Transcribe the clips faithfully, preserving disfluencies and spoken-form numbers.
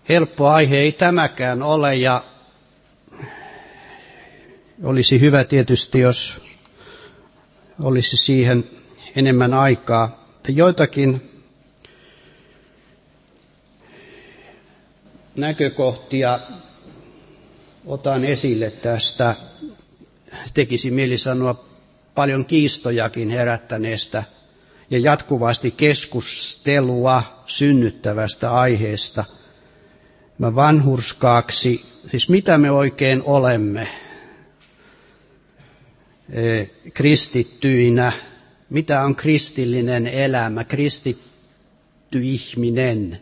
Helppo aihe ei tämäkään ole, ja olisi hyvä tietysti, jos olisi siihen enemmän aikaa. Joitakin näkökohtia otan esille tästä, tekisi mieli sanoa paljon kiistojakin herättäneestä ja jatkuvasti keskustelua synnyttävästä aiheesta. Mä vanhurskaaksi, siis mitä me oikein olemme kristittyinä, mitä on kristillinen elämä, kristitty ihminen,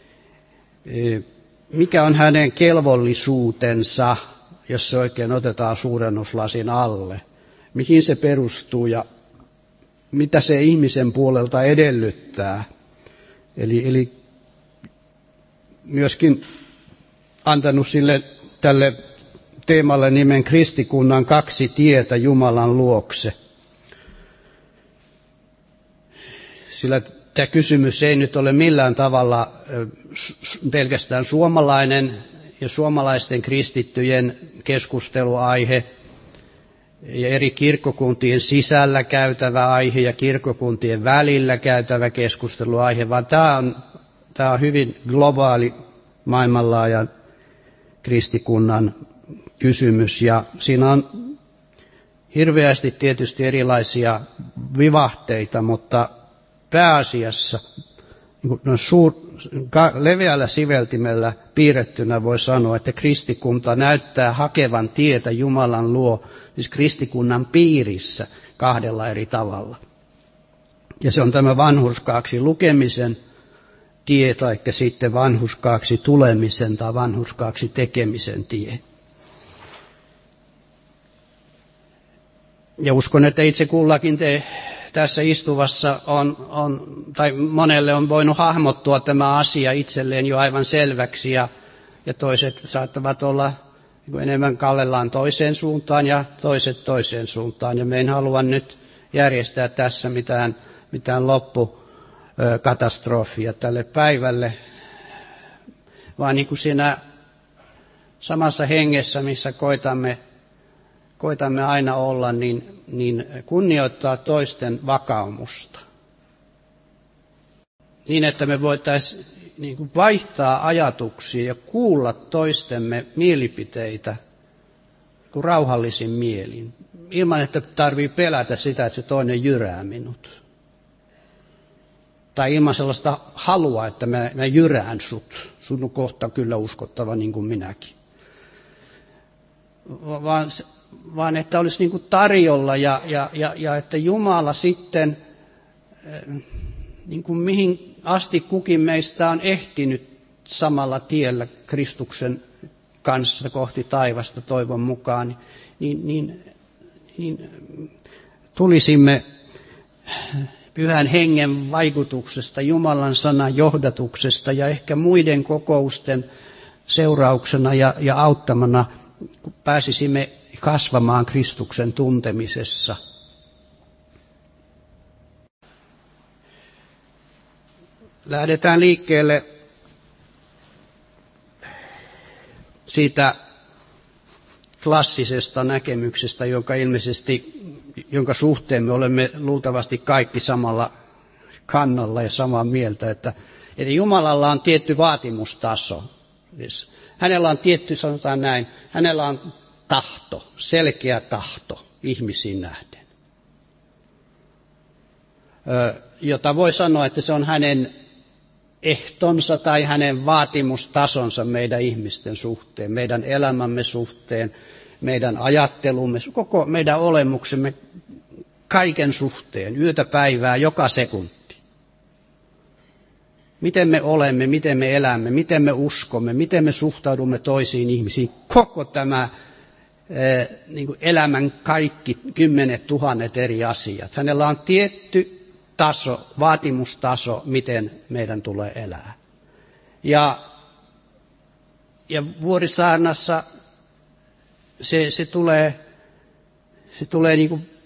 mikä on hänen kelvollisuutensa, jos se oikein otetaan suurennuslasin alle, mihin se perustuu ja mitä se ihmisen puolelta edellyttää. Eli, eli myöskin antanut sille tälle teemalle nimen kristikunnan kaksi tietä Jumalan luokse. Sillä tämä kysymys ei nyt ole millään tavalla pelkästään suomalainen ja suomalaisten kristittyjen keskusteluaihe ja eri kirkkokuntien sisällä käytävä aihe ja kirkkokuntien välillä käytävä keskusteluaihe, vaan tämä on, tämä on hyvin globaali maailmanlaajan kristikunnan kysymys, ja siinä on hirveästi tietysti erilaisia vivahteita, mutta pääasiassa no, suur, ka, leveällä siveltimellä piirrettynä voi sanoa, että kristikunta näyttää hakevan tietä Jumalan luo, siis kristikunnan piirissä kahdella eri tavalla. Ja se on tämä vanhurskaaksi lukemisen tie, tai sitten vanhurskaaksi tulemisen tai vanhurskaaksi tekemisen tie. Ja uskon, että itse kullakin te tässä istuvassa on, on, tai monelle on voinut hahmottua tämä asia itselleen jo aivan selväksi, ja, ja toiset saattavat olla niin enemmän kallellaan toiseen suuntaan ja toiset toiseen suuntaan. Ja me en halua nyt järjestää tässä mitään, mitään loppukatastrofia tälle päivälle, vaan niin kuin siinä samassa hengessä, missä koitamme koitamme aina olla, niin, niin kunnioittaa toisten vakaumusta. Niin, että me voitaisiin niin kuin vaihtaa ajatuksia ja kuulla toistemme mielipiteitä niin kuin rauhallisin mielin, ilman että tarvii pelätä sitä, että se toinen jyrää minut. Tai ilman sellaista halua, että mä, mä jyrään sut. Sun on kohta kyllä uskottava niin kuin minäkin. Vaan vaan että olisi niin kuin tarjolla ja, ja, ja, ja että Jumala sitten, niin kuin mihin asti kukin meistä on ehtinyt samalla tiellä Kristuksen kanssa kohti taivasta toivon mukaan, niin, niin, niin tulisimme Pyhän Hengen vaikutuksesta, Jumalan sanan johdatuksesta ja ehkä muiden kokousten seurauksena ja, ja auttamana, kun pääsisimme kasvamaan Kristuksen tuntemisessa. Lähdetään liikkeelle siitä klassisesta näkemyksestä, jonka ilmeisesti, jonka suhteen me olemme luultavasti kaikki samalla kannalla ja samaa mieltä, että eli Jumalalla on tietty vaatimustaso. Siis hänellä on tietty, sanotaan näin, hänellä on tahto, selkeä tahto ihmisiin nähden, jota voi sanoa, että se on hänen ehtonsa tai hänen vaatimustasonsa meidän ihmisten suhteen, meidän elämämme suhteen, meidän ajattelumme, koko meidän olemuksemme, kaiken suhteen, yötä päivää, joka sekunti. Miten me olemme, miten me elämme, miten me uskomme, miten me suhtaudumme toisiin ihmisiin, koko tämä niin kuin elämän kaikki kymmenet tuhannet eri asiat. Hänellä on tietty taso, vaatimustaso, miten meidän tulee elää. Ja, ja Vuorisaarnassa se, se tulee, se tulee niin kuin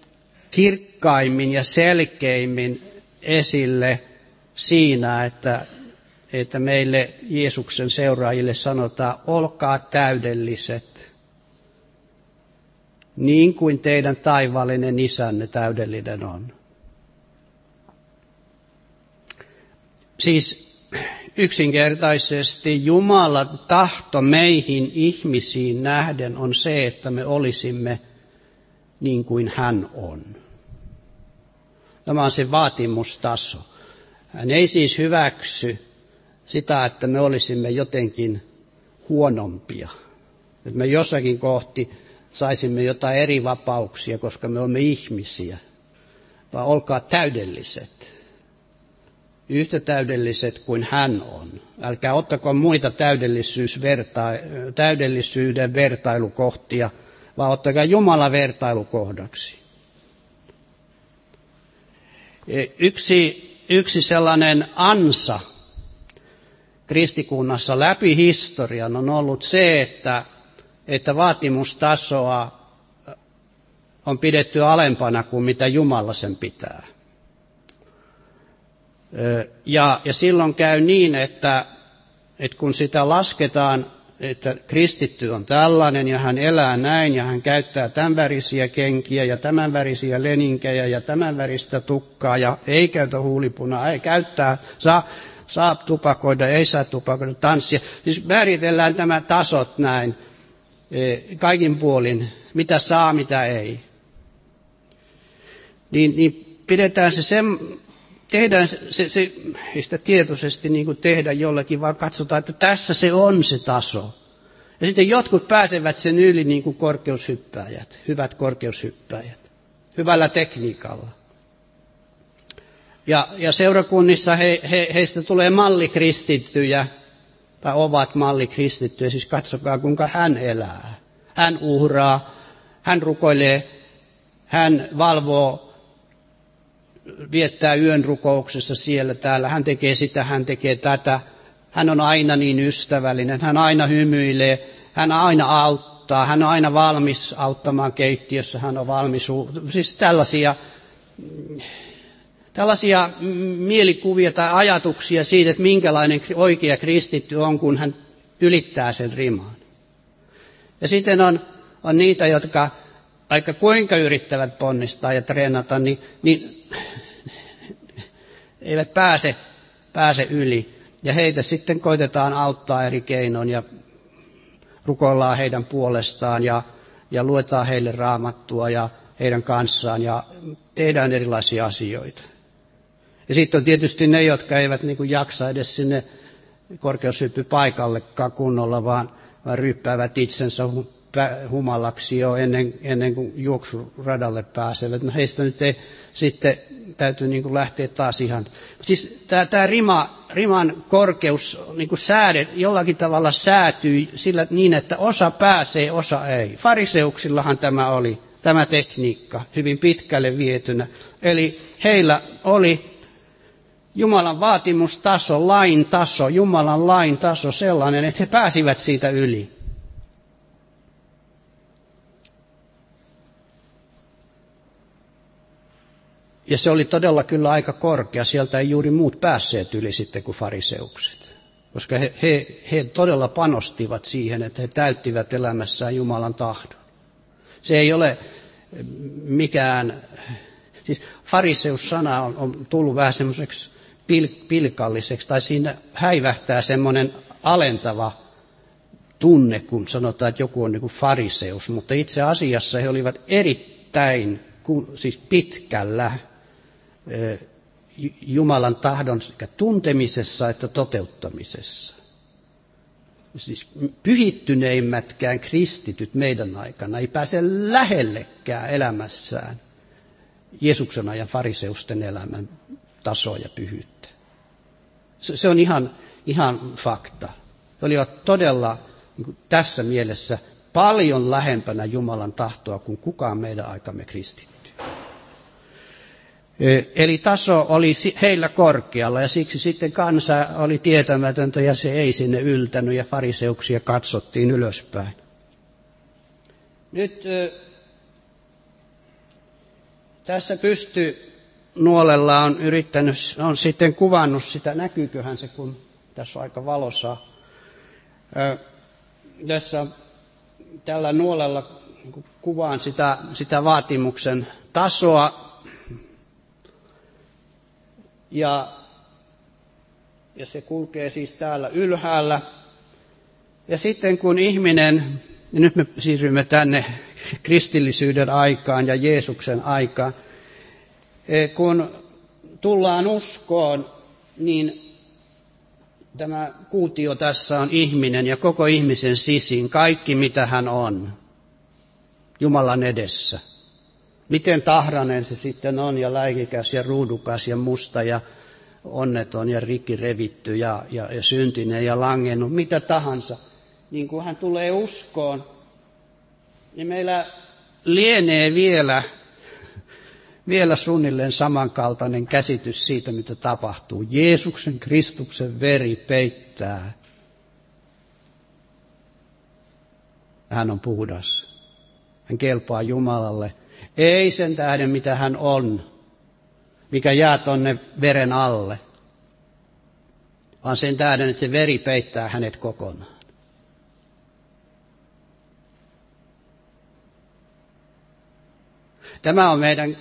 kirkkaimmin ja selkeimmin esille siinä, että, että meille Jeesuksen seuraajille sanotaan, olkaa täydelliset, niin kuin teidän taivaallinen isänne täydellinen on. Siis yksinkertaisesti Jumalan tahto meihin ihmisiin nähden on se, että me olisimme niin kuin hän on. Tämä on se vaatimustaso. Hän ei siis hyväksy sitä, että me olisimme jotenkin huonompia. Että me jossakin kohti saisimme jotain eri vapauksia, koska me olemme ihmisiä. Vaan olkaa täydelliset. Yhtä täydelliset kuin hän on. Älkää ottako muita täydellisyysverta- täydellisyyden vertailukohtia, vaan ottakaa Jumala vertailukohdaksi. Yksi, yksi sellainen ansa kristikunnassa läpi historian on ollut se, että, että vaatimustasoa on pidetty alempana kuin mitä Jumala sen pitää. Ja, ja silloin käy niin, että, että kun sitä lasketaan, että kristitty on tällainen ja hän elää näin ja hän käyttää tämän värisiä kenkiä ja tämän värisiä leninkejä ja tämän väristä tukkaa ja ei käytä huulipunaa, ei käyttää, saa, saa tupakoida, ei saa tupakoida, tanssia. Siis määritellään tämä tasot näin kaikin puolin, mitä saa, mitä ei. Niin, niin pidetään se sen... Tehdään se, se, se ei sitä tietoisesti niin kuin tehdä jollekin, vaan katsotaan, että tässä se on se taso. Ja sitten jotkut pääsevät sen yli niin kuin korkeushyppääjät, hyvät korkeushyppääjät, hyvällä tekniikalla. Ja, ja seurakunnissa he, he, heistä tulee mallikristittyjä, tai ovat mallikristittyjä, siis katsokaa kuinka hän elää. Hän uhraa, hän rukoilee, hän valvoo, viettää yön rukouksessa siellä täällä, hän tekee sitä, hän tekee tätä, hän on aina niin ystävällinen, hän aina hymyilee, hän aina auttaa, hän on aina valmis auttamaan keittiössä, hän on valmis, siis tällaisia, tällaisia mielikuvia tai ajatuksia siitä, että minkälainen oikea kristitty on, kun hän ylittää sen riman. Ja sitten on, on niitä, jotka aika kuinka yrittävät ponnistaa ja treenata, niin, niin eivät pääse, pääse yli. Ja heitä sitten koitetaan auttaa eri keinoin ja rukoillaan heidän puolestaan ja, ja luetaan heille raamattua ja heidän kanssaan ja tehdään erilaisia asioita. Ja sitten on tietysti ne, jotka eivät niin kuin jaksa edes sinne korkeushyppypaikallekaan kunnolla, vaan, vaan ryyppäävät itsensä humalaksi jo ennen, ennen kuin juoksuradalle pääsevät. No heistä nyt ei sitten täytyy niin kuin lähteä taas ihan. Siis tämä, tämä rima, riman korkeus niin kuin säädet, jollakin tavalla säätyy sillä niin, että osa pääsee, osa ei. Fariseuksillahan tämä oli, tämä tekniikka, hyvin pitkälle vietynä. Eli heillä oli Jumalan vaatimustaso, lain taso, Jumalan lain taso sellainen, että he pääsivät siitä yli. Ja se oli todella kyllä aika korkea. Sieltä ei juuri muut päässeet yli sitten kuin fariseukset. Koska he, he, he todella panostivat siihen, että he täyttivät elämässään Jumalan tahdon. Se ei ole mikään... Siis fariseus-sana on, on tullut vähän semmoiseksi pil, pilkalliseksi, tai siinä häivähtää semmoinen alentava tunne, kun sanotaan, että joku on niin kuin fariseus. Mutta itse asiassa he olivat erittäin, siis pitkällä Jumalan tahdon sekä tuntemisessa että toteuttamisessa. Siis pyhittyneimmätkään kristityt meidän aikana ei pääse lähellekään elämässään Jeesuksen ajan fariseusten elämän tasoa ja pyhyyttä. Se, se on ihan, ihan fakta. He olivat todella niin kuin tässä mielessä paljon lähempänä Jumalan tahtoa kuin kukaan meidän aikamme kristitty. Eli taso oli heillä korkealla ja siksi sitten kansa oli tietämätöntä ja se ei sinne yltänyt ja fariseuksia katsottiin ylöspäin. Nyt tässä pystynuolella on yrittänyt, on sitten kuvannut sitä, näkyyköhän se kun Tässä on aika valosaa. Tässä tällä nuolella kuvaan sitä, sitä vaatimuksen tasoa. Ja, ja se kulkee siis täällä ylhäällä. Ja sitten kun ihminen, ja nyt me siirrymme tänne kristillisyyden aikaan ja Jeesuksen aikaan, kun tullaan uskoon, niin tämä kuutio tässä on ihminen ja koko ihmisen sisin, kaikki mitä hän on Jumalan edessä. Miten tahrainen se sitten on ja läikikäs ja ruudukas ja musta ja onneton ja rikki revitty ja, ja, ja syntinen ja langennut, mitä tahansa. Niin kun hän tulee uskoon, niin meillä lienee vielä, vielä suunnilleen samankaltainen käsitys siitä, mitä tapahtuu. Jeesuksen Kristuksen veri peittää. Hän on puhdas. Hän kelpaa Jumalalle. Ei sen tähden, mitä hän on, mikä jää tonne veren alle, vaan sen tähden, että se veri peittää hänet kokonaan. Tämä on meidän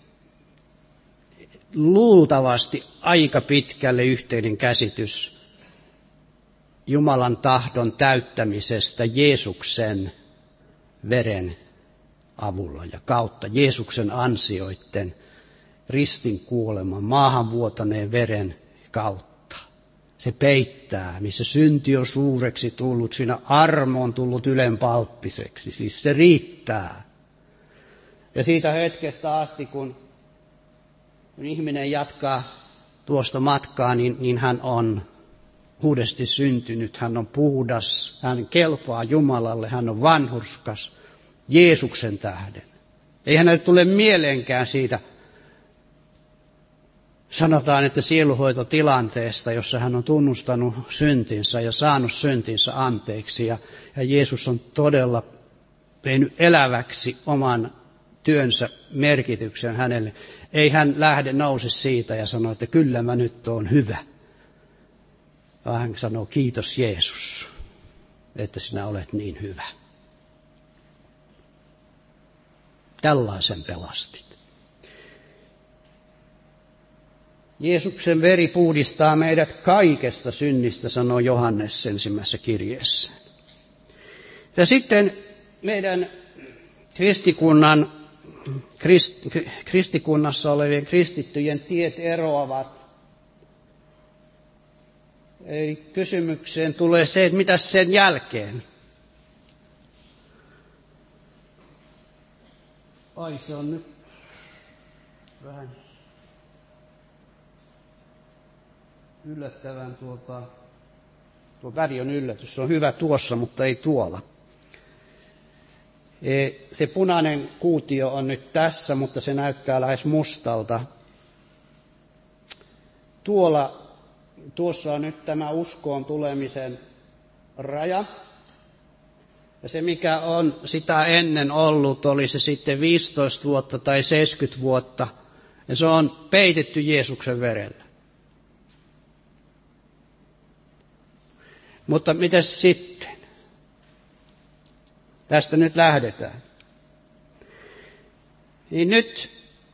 luultavasti aika pitkälle yhteinen käsitys Jumalan tahdon täyttämisestä Jeesuksen veren avulla ja kautta, Jeesuksen ansioitten, ristin kuoleman, maahan vuotaneen veren kautta. Se peittää, missä synti on suureksi tullut, siinä armo on tullut ylenpalttiseksi, siis se riittää. Ja siitä hetkestä asti, kun, kun ihminen jatkaa tuosta matkaa, niin, niin hän on uudesti syntynyt, hän on puhdas, hän kelpaa Jumalalle, hän on vanhurskas Jeesuksen tähden. Ei hänelle tule mieleenkään siitä, sanotaan, että sieluhoitotilanteesta, jossa hän on tunnustanut syntinsä ja saanut syntinsä anteeksi. Ja, ja Jeesus on todella tehnyt eläväksi oman työnsä merkityksen hänelle. Ei hän lähde nouse siitä ja sano, että kyllä mä nyt oon hyvä. Vaan hän sanoo, kiitos Jeesus, että sinä olet niin hyvä. Tällaisen pelastit. Jeesuksen veri puhdistaa meidät kaikesta synnistä, sanoo Johannes ensimmäisessä kirjeessä. Ja sitten meidän kristikunnan, krist, kristikunnassa olevien kristittyjen tiet eroavat. Eli kysymykseen tulee se, että mitä sen jälkeen? Ai, se on nyt vähän yllättävän tuota, tuo väri on yllätys, se on hyvä tuossa, mutta ei tuolla. Se punainen kuutio on nyt tässä, mutta se näyttää lähes mustalta. Tuolla, tuossa on nyt tämä uskoon tulemisen raja. Ja se, mikä on sitä ennen ollut, oli se sitten viisitoista vuotta tai seitsemänkymmentä vuotta, ja se on peitetty Jeesuksen verellä. Mutta mitäs sitten? Tästä nyt lähdetään. Niin nyt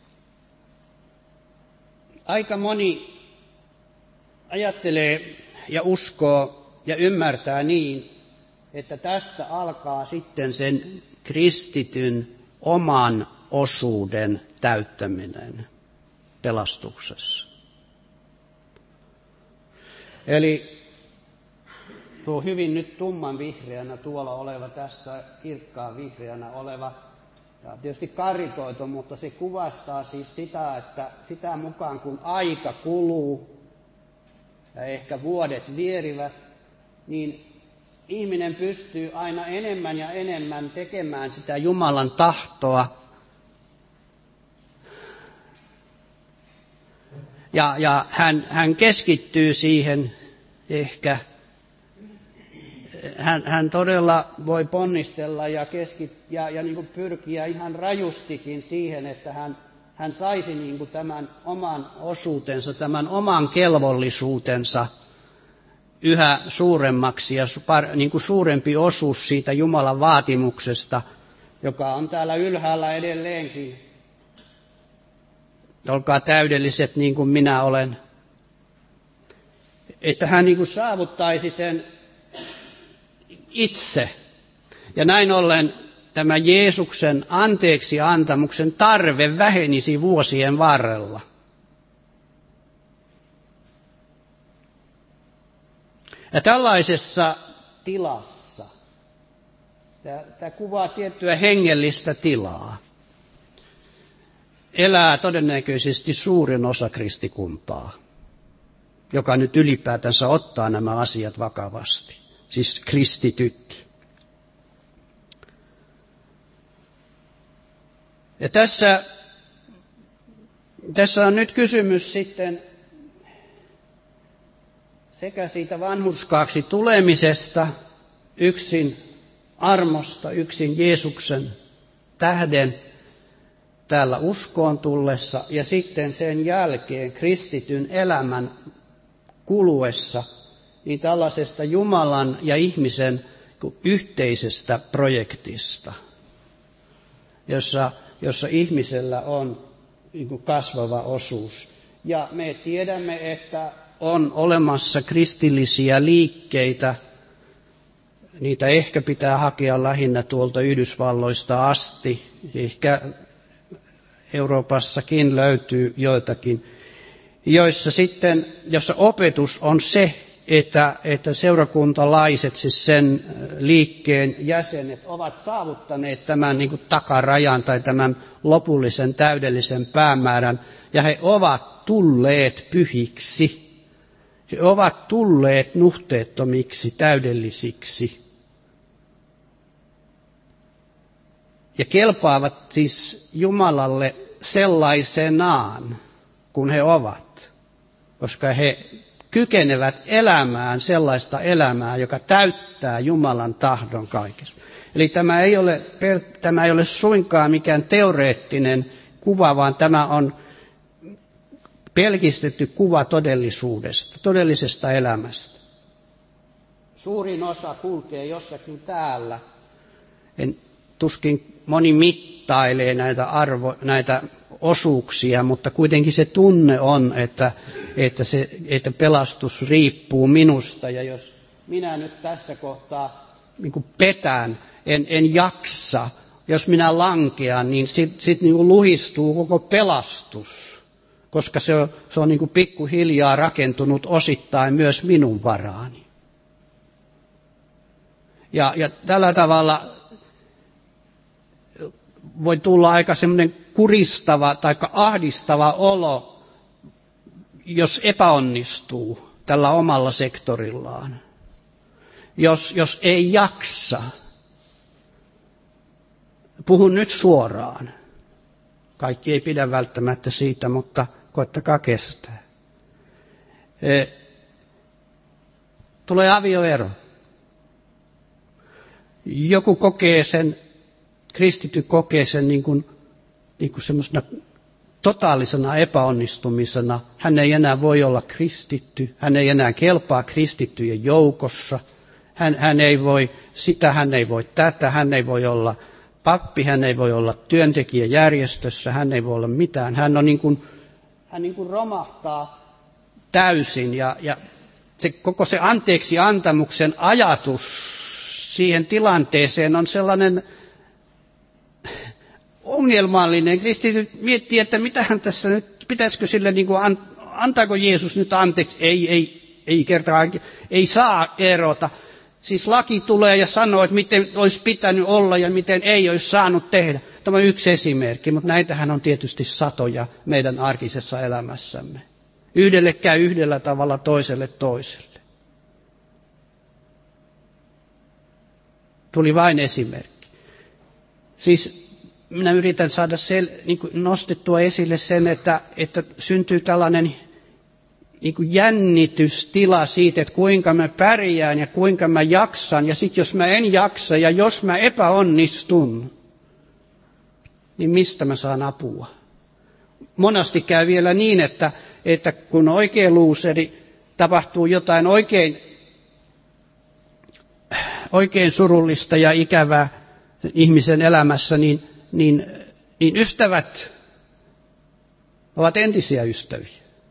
aika moni ajattelee ja uskoo ja ymmärtää niin, että tästä alkaa sitten sen kristityn oman osuuden täyttäminen pelastuksessa. Eli tuo hyvin nyt tumman vihreänä tuolla oleva, tässä kirkkaan vihreänä oleva, tämä on tietysti karikoitu, mutta se kuvastaa siis sitä, että sitä mukaan kun aika kuluu ja ehkä vuodet vierivät, niin ihminen pystyy aina enemmän ja enemmän tekemään sitä Jumalan tahtoa. Ja, ja hän, hän keskittyy siihen ehkä. Hän, hän todella voi ponnistella ja, keskit, ja, ja niin kuin pyrkiä ihan rajustikin siihen, että hän, hän saisi niin kuin tämän oman osuutensa, tämän oman kelvollisuutensa yhä suuremmaksi ja niin kuin suurempi osuus siitä Jumalan vaatimuksesta, joka on täällä ylhäällä edelleenkin. Olkaa täydelliset niin kuin minä olen. Että hän niin kuin saavuttaisi sen itse. Ja näin ollen tämä Jeesuksen anteeksi antamuksen tarve vähenisi vuosien varrella. Ja tällaisessa tilassa, tämä kuvaa tiettyä hengellistä tilaa, elää todennäköisesti suurin osa kristikuntaa, joka nyt ylipäätänsä ottaa nämä asiat vakavasti, siis kristityt. Ja tässä, tässä on nyt kysymys sitten sekä siitä vanhurskaaksi tulemisesta, yksin armosta, yksin Jeesuksen tähden täällä uskoon tullessa ja sitten sen jälkeen kristityn elämän kuluessa, niin tällaisesta Jumalan ja ihmisen yhteisestä projektista, jossa, jossa ihmisellä on niin kuin kasvava osuus. Ja me tiedämme, että on olemassa kristillisiä liikkeitä, niitä ehkä pitää hakea lähinnä tuolta Yhdysvalloista asti, ehkä Euroopassakin löytyy joitakin, joissa sitten, jossa opetus on se, että, että seurakuntalaiset, siis sen liikkeen jäsenet, ovat saavuttaneet tämän niin kuin takarajan tai tämän lopullisen täydellisen päämäärän, ja he ovat tulleet pyhiksi. He ovat tulleet nuhteettomiksi, täydellisiksi. Ja kelpaavat siis Jumalalle sellaisenaan, kun he ovat, koska he kykenevät elämään sellaista elämää, joka täyttää Jumalan tahdon kaikessa. Eli tämä ei ole, tämä ei ole suinkaan mikään teoreettinen kuva, vaan tämä on pelkistetty kuva todellisuudesta, todellisesta elämästä. Suurin osa kulkee jossakin täällä. En, tuskin moni mittailee näitä, arvo, näitä osuuksia, mutta kuitenkin se tunne on, että, että, se, että pelastus riippuu minusta. Ja jos minä nyt tässä kohtaa niin kuin petän, en, en jaksa, jos minä lankean, niin sitten sit niin kuin luhistuu koko pelastus. Koska se on, se on niin kuin pikkuhiljaa rakentunut osittain myös minun varaani. Ja, ja tällä tavalla voi tulla aika semmoinen kuristava tai ahdistava olo, jos epäonnistuu tällä omalla sektorillaan. Jos, jos ei jaksa. Puhun nyt suoraan. Kaikki ei pidä välttämättä siitä, mutta koettakaa kestää. E, tulee avioero. Joku kokee sen, kristitty kokee sen niin kuin, niin kuin semmoisena totaalisena epäonnistumisena. Hän ei enää voi olla kristitty, hän ei enää kelpaa kristittyjen joukossa. Hän, hän ei voi sitä, hän ei voi tätä, hän ei voi olla pappi, hän ei voi olla työntekijäjärjestössä, hän ei voi olla mitään. Hän, on niin kuin, hän niin kuin romahtaa täysin ja, ja se, koko se anteeksi antamuksen ajatus siihen tilanteeseen on sellainen ongelmallinen. Kristityt miettii, että mitähän tässä nyt, pitäisikö sille niin kuin, antaako Jeesus nyt anteeksi? Ei, ei, ei kertaa, ei saa erota. Siis laki tulee ja sanoo, että miten olisi pitänyt olla ja miten ei olisi saanut tehdä. Tämä on yksi esimerkki, mutta näitähän on tietysti satoja meidän arkisessa elämässämme. Yhdelle käy yhdellä tavalla, toiselle toiselle. Tuli vain esimerkki. Siis minä yritän saada sel, niin kuin nostettua esille sen, että, että syntyy tällainen niin kuin jännitystila siitä, että kuinka mä pärjään ja kuinka mä jaksan. Ja sitten jos mä en jaksa ja jos mä epäonnistun, niin mistä mä saan apua? Monasti käy vielä niin, että, että kun oikein luuseri tapahtuu jotain oikein oikein surullista ja ikävää ihmisen elämässä, niin, niin, niin ystävät ovat entisiä ystäviä.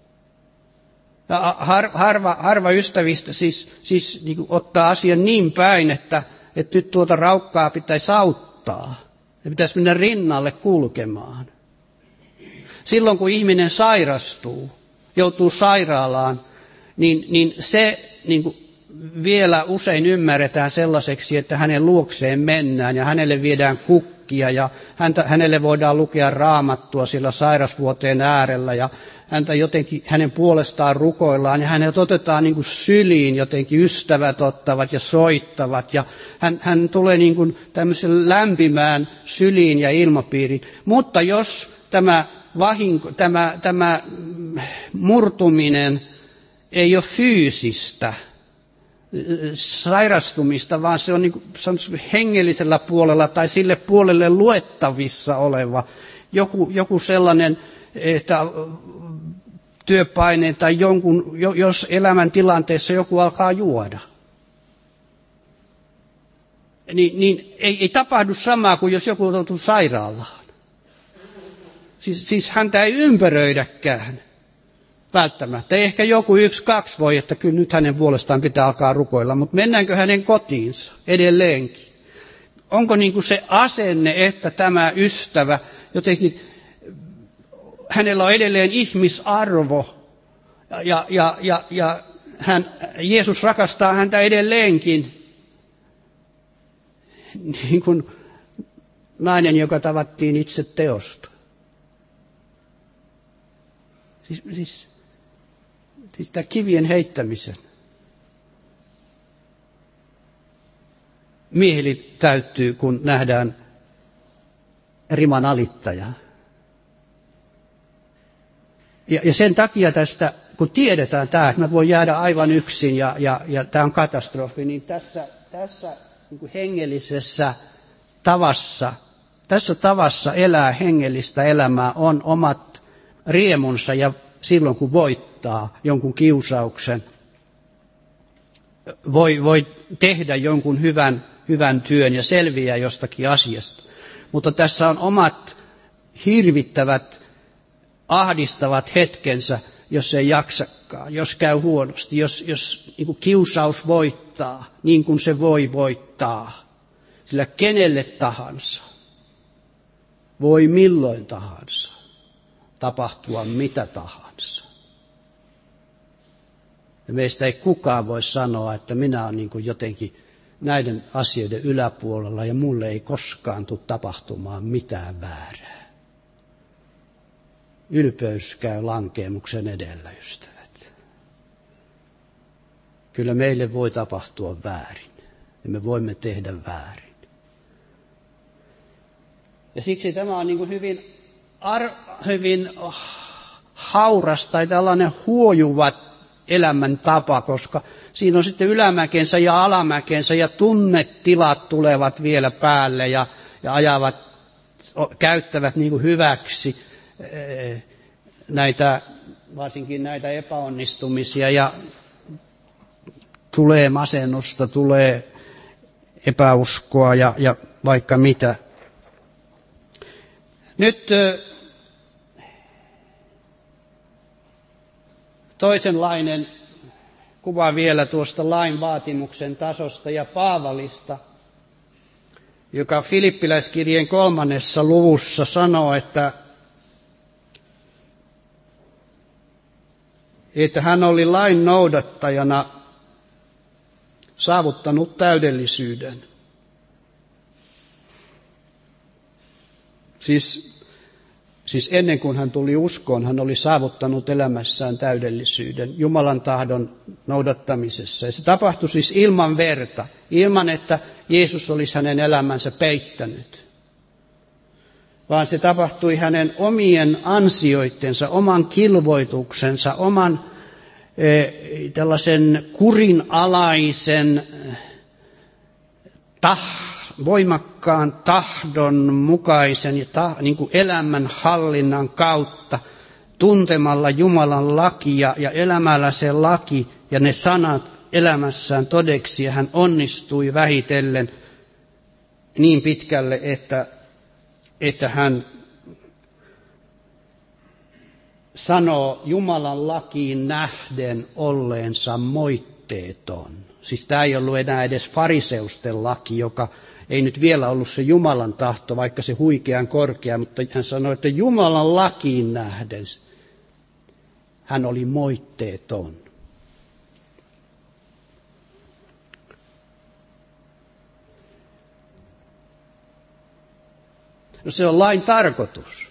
Har, harva, harva ystävistä siis, siis niin kuin ottaa asian niin päin, että, että nyt tuota raukkaa pitäisi auttaa. Ja pitäisi mennä rinnalle kulkemaan. Silloin kun ihminen sairastuu, joutuu sairaalaan, niin, niin se niin kuin vielä usein ymmärretään sellaiseksi, että hänen luokseen mennään ja hänelle viedään kukkia ja häntä, hänelle voidaan lukea raamattua sillä sairasvuoteen äärellä ja häntä jotenkin hänen puolestaan rukoillaan ja hänet otetaan niin kuin syliin, jotenkin ystävät ottavat ja soittavat ja hän, hän tulee niin kuin tämmöisen lämpimään syliin ja ilmapiiriin. Mutta jos tämä vahinko, tämä, tämä murtuminen ei ole fyysistä sairastumista, vaan se on niin kuin hengellisellä puolella tai sille puolelle luettavissa oleva joku, joku sellainen, että työpaineen tai jonkun, jos elämäntilanteessa joku alkaa juoda. Niin, niin ei, ei tapahdu samaa kuin jos joku joutuu sairaalaan. Siis, siis häntä ei ympäröidäkään välttämättä. Ehkä joku yksi, kaksi voi, että kyllä nyt hänen puolestaan pitää alkaa rukoilla, mutta mennäänkö hänen kotiinsa edelleenkin? Onko niin kuin se asenne, että tämä ystävä jotenkin, hänellä on edelleen ihmisarvo ja, ja, ja, ja hän, Jeesus rakastaa häntä edelleenkin, niin kuin nainen, joka tavattiin itse teosta. Siis, siis, siis tämä kivien heittämisen mieheli täyttyy, kun nähdään riman alittaja. Ja, ja sen takia tästä, kun tiedetään tämä, että mä voin jäädä aivan yksin ja, ja, ja tämä on katastrofi, niin tässä, tässä niin kuin hengellisessä tavassa, tässä tavassa elää hengellistä elämää on omat riemunsa ja silloin kun voittaa jonkun kiusauksen, voi, voi tehdä jonkun hyvän, hyvän työn ja selviää jostakin asiasta. Mutta tässä on omat hirvittävät, ahdistavat hetkensä, jos ei jaksakaan, jos käy huonosti, jos, jos niin kuin kiusaus voittaa, niin kuin se voi voittaa. Sillä kenelle tahansa, voi milloin tahansa tapahtua mitä tahansa. Ja meistä ei kukaan voi sanoa, että minä olen niin kuin jotenkin näiden asioiden yläpuolella ja mulle ei koskaan tule tapahtumaan mitään väärää. Ylpeys käy lankeemuksen edellä, ystävät. Kyllä meille voi tapahtua väärin ja me voimme tehdä väärin. Ja siksi tämä on niin kuin hyvin, ar, hyvin hauras tai tällainen huojuva elämäntapa, koska siinä on sitten ylämäkensä ja alamäkensä ja tunnetilat tulevat vielä päälle ja, ja ajavat, käyttävät niin kuin hyväksi näitä, varsinkin näitä epäonnistumisia ja tulee masennusta, tulee epäuskoa ja, ja vaikka mitä. Nyt toisenlainen kuva vielä tuosta lain vaatimuksen tasosta ja Paavalista, joka Filippiläiskirjeen kolmannessa luvussa sanoo, että, että hän oli lain noudattajana saavuttanut täydellisyyden. Siis, siis ennen kuin hän tuli uskoon, hän oli saavuttanut elämässään täydellisyyden Jumalan tahdon noudattamisessa. Ja se tapahtui siis ilman verta, ilman että Jeesus olisi hänen elämänsä peittänyt. Vaan se tapahtui hänen omien ansioittensa, oman kilvoituksensa, oman eh, tällaisen kurinalaisen tahdon, voimakkaan tahdon mukaisen ja ta, niin kuin elämän hallinnan kautta, tuntemalla Jumalan lakia ja elämällä se laki ja ne sanat elämässään todeksi ja hän onnistui vähitellen niin pitkälle, että, että hän sanoo Jumalan lakiin nähden olleensa moitteeton. Siis tämä ei ollut enää edes fariseusten laki, joka ei nyt vielä ollut se Jumalan tahto, vaikka se huikean korkea, mutta hän sanoi, että Jumalan lakiin nähden hän oli moitteeton. No se on lain tarkoitus.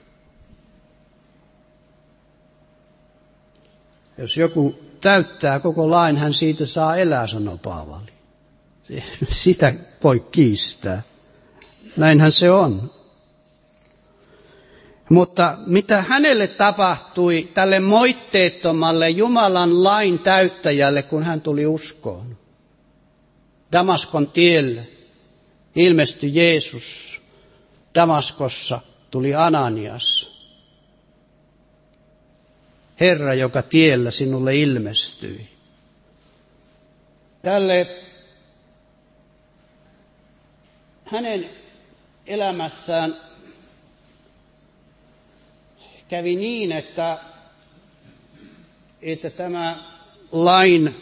Jos joku täyttää koko lain, hän siitä saa elää, sanoo Paavali. Sitä voi kiistää. Näinhän se on. Mutta mitä hänelle tapahtui, tälle moitteettomalle Jumalan lain täyttäjälle, kun hän tuli uskoon? Damaskon tielle ilmestyi Jeesus. Damaskossa tuli Ananias. Herra, joka tiellä sinulle ilmestyi. Tälle hänen elämässään kävi niin, että, että tämä lain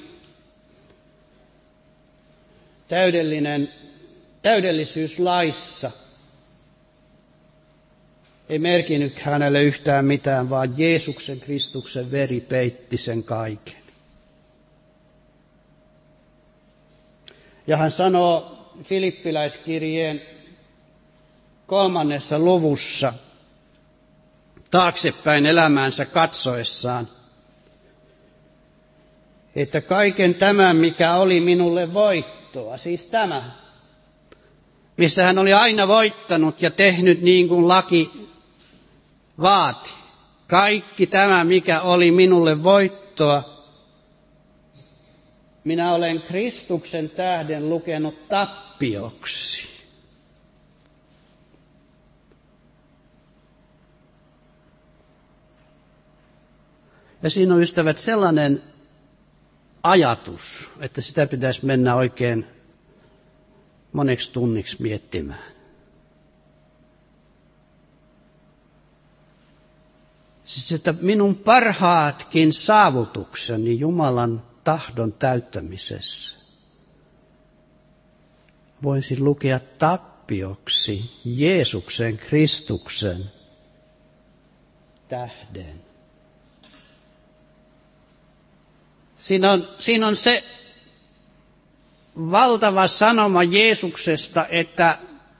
täydellinen, täydellisyys laissa ei merkinnyt hänelle yhtään mitään, vaan Jeesuksen Kristuksen veri peitti sen kaiken. Ja hän sanoo Filippiläiskirjeen kolmannessa luvussa taaksepäin elämäänsä katsoessaan, että kaiken tämän, mikä oli minulle voittoa, siis tämä, missä hän oli aina voittanut ja tehnyt niin kuin laki vaati. Kaikki tämä, mikä oli minulle voittoa, minä olen Kristuksen tähden lukenut tappioksi. Ja siinä on, ystävät, sellainen ajatus, että sitä pitäisi mennä oikein moneksi tunniksi miettimään. Siis, että minun parhaatkin saavutukseni Jumalan tahdon täyttämisessä voisin lukea tappioksi Jeesuksen Kristuksen tähden. Siinä on, siinä on se valtava sanoma Jeesuksesta, että,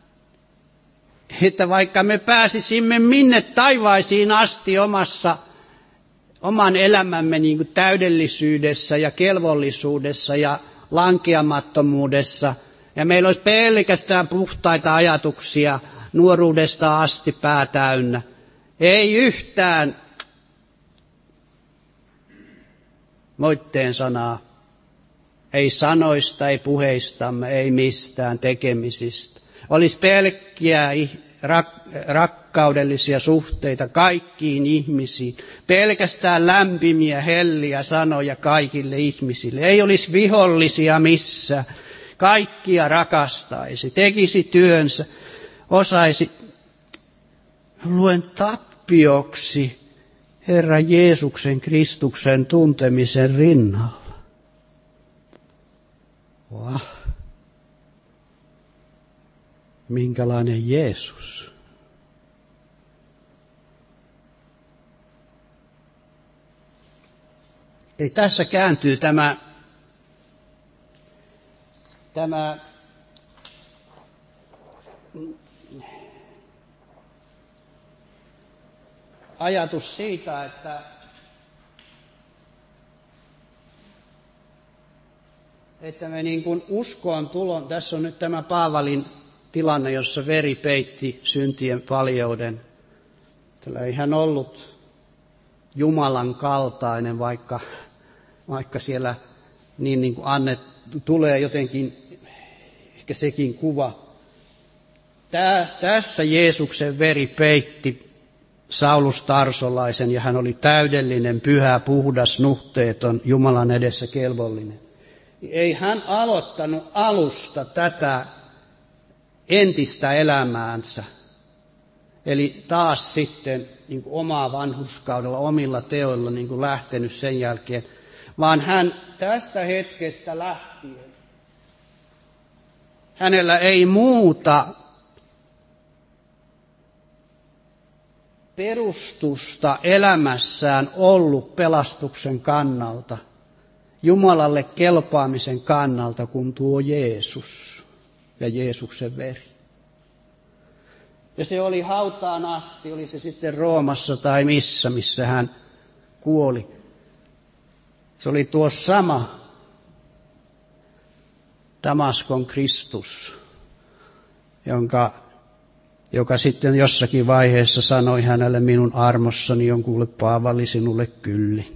että vaikka me pääsisimme minne taivaisiin asti omassa, oman elämämme niin kuin täydellisyydessä ja kelvollisuudessa ja lankeamattomuudessa, ja meillä olisi pelkästään puhtaita ajatuksia nuoruudesta asti pää täynnä, ei yhtään moitteen sanaa, ei sanoista, ei puheistamme, ei mistään tekemisistä. Olisi pelkkiä rak- rakkaudellisia suhteita kaikkiin ihmisiin, pelkästään lämpimiä, helliä sanoja kaikille ihmisille. Ei olisi vihollisia missään, kaikkia rakastaisi, tekisi työnsä, osaisi. Luen tappioksi Herra Jeesuksen Kristuksen tuntemisen rinnalla. Vah. Minkälainen Jeesus. Eli tässä kääntyy tämä, tämä ajatus siitä, että, että me niin kuin uskoon tulon, tässä on nyt tämä Paavalin tilanne, jossa veri peitti syntien paljouden. Tällä ei hän ollut Jumalan kaltainen, vaikka, vaikka siellä niin, niin kuin annet, tulee jotenkin ehkä sekin kuva. Tää, tässä Jeesuksen veri peitti Saulus Tarsolaisen, ja hän oli täydellinen, pyhä, puhdas, nuhteeton, Jumalan edessä kelvollinen. ei hän aloittanut alusta tätä entistä elämäänsä. Eli taas sitten niin kuin omaa vanhurskaudella, omilla teoilla niin kuin lähtenyt sen jälkeen, vaan hän tästä hetkestä lähtien, hänellä ei muuta perustusta elämässään ollut pelastuksen kannalta, Jumalalle kelpaamisen kannalta, kun tuo Jeesus ja Jeesuksen veri. Ja se oli hautaan asti, oli se sitten Roomassa tai missä, missä hän kuoli. Se oli tuo sama Damaskon Kristus, jonka, joka sitten jossakin vaiheessa sanoi hänelle, minun armossani on kuule Paavali sinulle kyllin.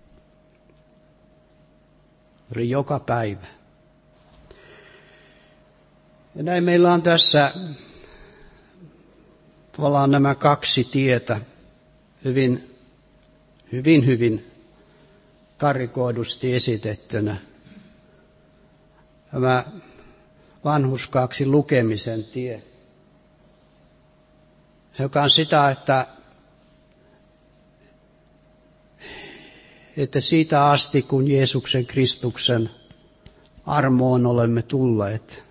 Oli joka päivä. Ja näin meillä on tässä tavallaan nämä kaksi tietä hyvin, hyvin, hyvin karikoidusti esitettynä. Tämä vanhurskaaksi lukemisen tie, joka on sitä, että, että siitä asti, kun Jeesuksen Kristuksen armoon olemme tulleet,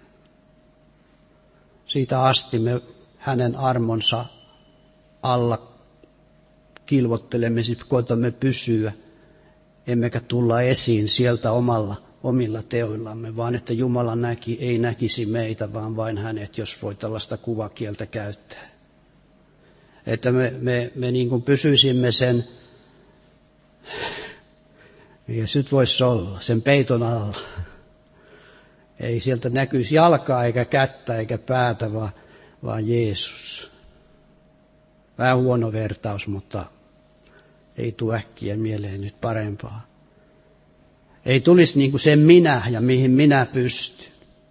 siitä asti me hänen armonsa alla kilvottelemme, koetamme pysyä, emmekä tulla esiin sieltä omalla, omilla teoillamme, vaan että Jumala näki, ei näkisi meitä, vaan vain hänet, jos voi tällaista kuvakieltä käyttää. Että me, me, me niin kuin pysyisimme sen, mikä se nyt voisi olla, sen peiton alla. Ei sieltä näkyisi jalkaa eikä kättä eikä päätä, vaan, vaan Jeesus. Vähän huono vertaus, mutta ei tule äkkiä mieleen nyt parempaa. Ei tulisi niin kuin se minä ja mihin minä pystyn.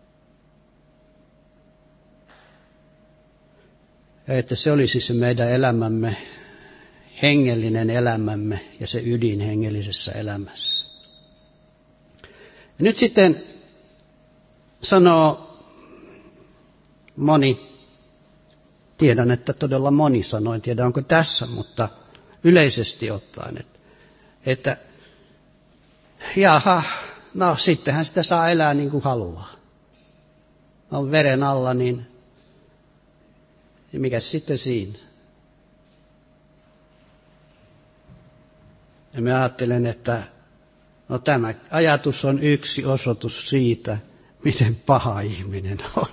Että se olisi se meidän elämämme, hengellinen elämämme ja se ydin hengellisessä elämässä. Ja nyt sitten sanoo moni, tiedän, että todella moni sanoo, en tiedä onko tässä, mutta yleisesti ottaen, että, että jaha, no sittenhän sitä saa elää niin kuin haluaa. On veren alla, niin ja mikä sitten siinä? Ja mä ajattelen, että no tämä ajatus on yksi osoitus siitä, miten paha ihminen on.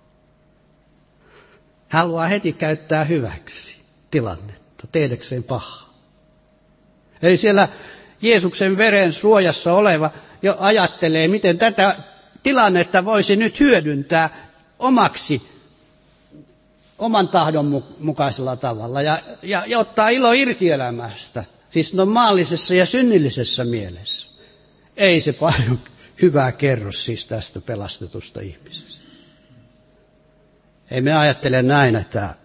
Haluaa heti käyttää hyväksi tilannetta, tehdäkseen pahaa. Eli siellä Jeesuksen veren suojassa oleva jo ajattelee, miten tätä tilannetta voisi nyt hyödyntää omaksi, oman tahdon mukaisella tavalla ja, ja, ja ottaa ilo irti elämästä, siis normaalisessa ja synnillisessä mielessä. Ei se paljon hyvää kerro siis tästä pelastetusta ihmisestä. Ei me ajattele näin, että,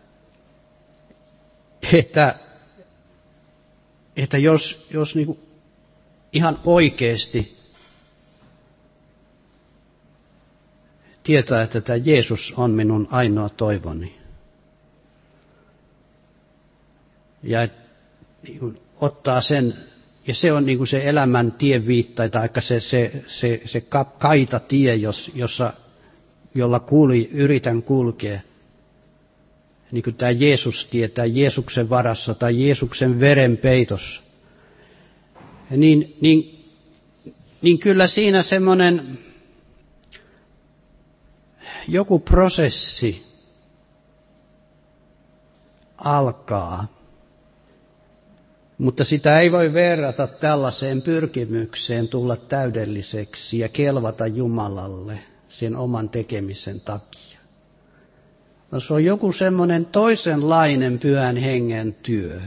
että, että jos, jos niin kuin ihan oikeasti tietää, että tämä Jeesus on minun ainoa toivoni. Ja niin ottaa sen, ja se on niin kuin se elämän tieviitta, tai se, se, se, se kaita tie, jos, jossa, jolla kuuli, yritän kulkea. Niin kuin tämä Jeesus tie, tämä Jeesuksen varassa tai Jeesuksen veren peitossa. Niin, niin, niin kyllä siinä semmoinen joku prosessi alkaa, mutta sitä ei voi verrata tällaiseen pyrkimykseen tulla täydelliseksi ja kelvata Jumalalle sen oman tekemisen takia. No se on joku semmoinen toisenlainen pyhän hengen työ,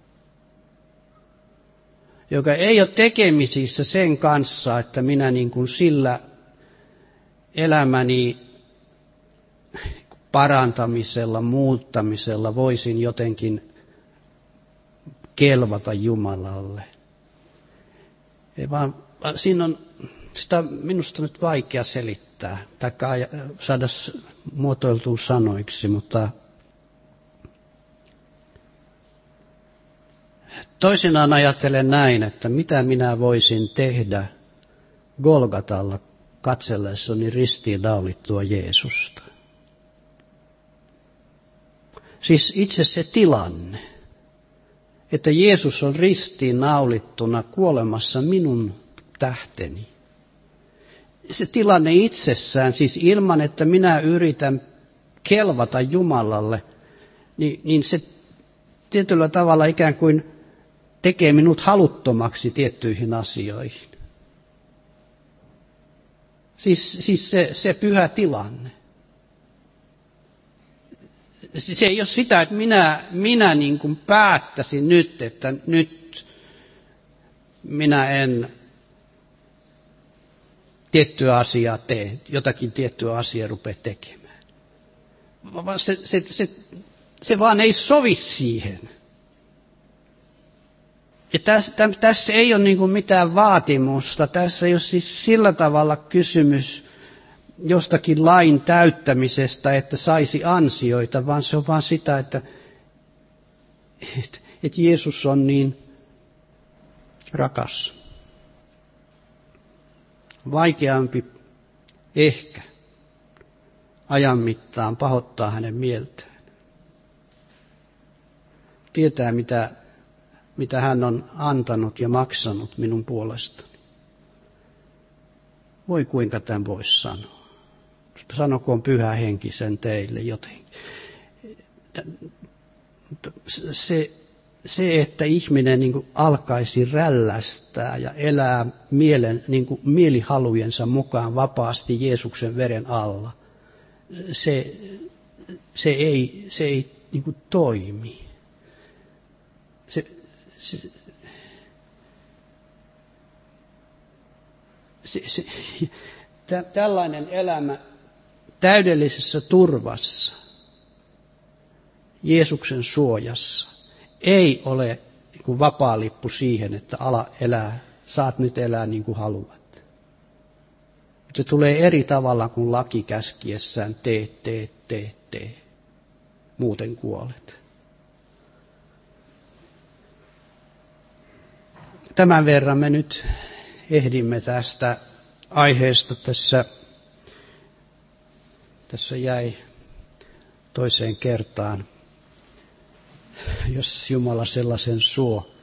joka ei ole tekemisissä sen kanssa, että minä niin kuin sillä elämäni parantamisella, muuttamisella voisin jotenkin kelvata Jumalalle. Ei vaan, siinä on sitä on minusta nyt vaikea selittää tai saada muotoiltua sanoiksi, mutta toisinaan ajattelen näin, että mitä minä voisin tehdä Golgatalla katsellessani ristiin naulittua Jeesusta. Siis itse se tilanne, että Jeesus on ristiin naulittuna kuolemassa minun tähteni. Se tilanne itsessään, siis ilman että minä yritän kelvata Jumalalle, niin, niin se tietyllä tavalla ikään kuin tekee minut haluttomaksi tiettyihin asioihin. Siis, siis se, se pyhä tilanne. Se ei ole sitä, että minä, minä niin kuin päättäisin nyt, että nyt minä en tiettyä asiaa tee, jotakin tiettyä asiaa rupea tekemään. Se, se, se, se vaan ei sovi siihen. Ja tässä, tässä ei ole niin kuin mitään vaatimusta, tässä ei ole siis sillä tavalla kysymys jostakin lain täyttämisestä, että saisi ansioita, vaan se on vaan sitä, että, että, että Jeesus on niin rakas. Vaikeampi ehkä ajan mittaan pahoittaa hänen mieltään. Tietää, mitä, mitä hän on antanut ja maksanut minun puolestani. Voi kuinka tämän voisi sanoa. Sanokoon Pyhä Henki sen teille jotenkin. Se, se että ihminen niin kuin alkaisi rällästää ja elää mielen, niin kuin mielihalujensa mukaan vapaasti Jeesuksen veren alla, se, se ei, se ei niin kuin toimi. Se, se, se, se, tä, tällainen elämä täydellisessä turvassa, Jeesuksen suojassa, ei ole niin kuin vapaa lippu siihen, että ala elää, saat nyt elää niin kuin haluat. Se tulee eri tavalla kuin laki käskiessään, tee, tee, tee, tee. Muuten kuolet. Tämän verran me nyt ehdimme tästä aiheesta. Tässä, tässä jäi toiseen kertaan, jos Jumala sellaisen suo.